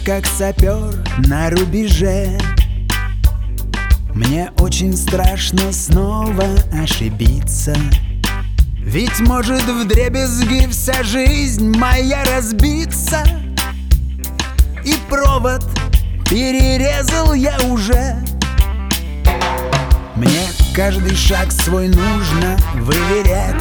как сапер на рубеже. Мне очень страшно снова ошибиться, ведь может вдребезги вся жизнь моя разбиться. И провод перерезал я уже. Мне каждый шаг свой нужно выверять.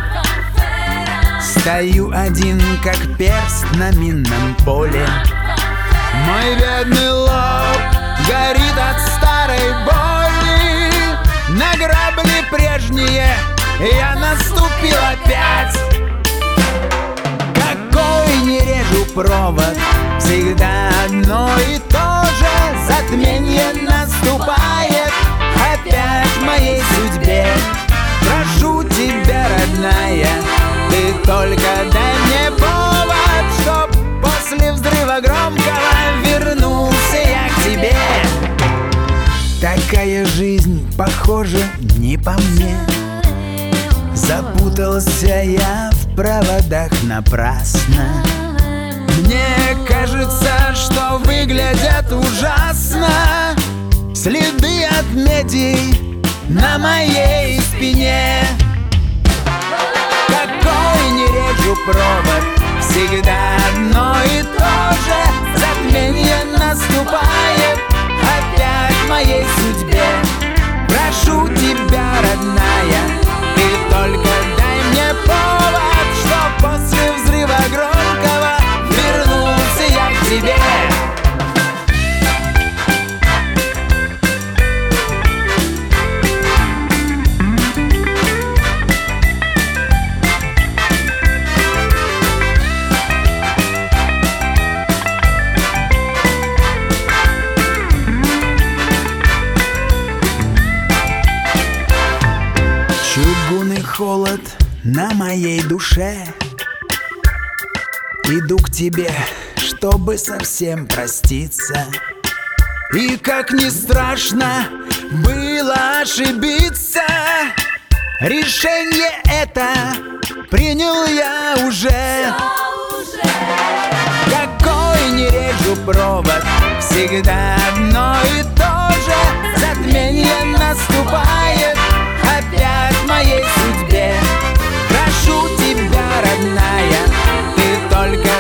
Стою один, как перст на минном поле. Мой бедный лоб горит от старой боли. На грабли прежние я наступил опять. Какой не режу провод, всегда одно и то же. Затмение наступает опять в моей судьбе. Прошу тебя, родная, ты только дай мне повод, чтоб после взрыва громкого вернулся я к тебе. Такая жизнь, похоже, не по мне. Запутался я в проводах напрасно. Мне кажется, что выглядят ужасно следы от меди на моей спине. Какой не режу провод, всегда одно и то же. Затмение наступает опять в моей судьбе. Прошу тебя, родная, ты только дай мне повод, что после взрыва громкого вернулся я к тебе. Чугунный холод на моей душе. Иду к тебе, чтобы совсем проститься. И как не страшно было ошибиться, решение это принял я уже. Какой не режу провод, всегда одно и то же. Затмение наступает опять в моей судьбе. Прошу тебя, родная, ты только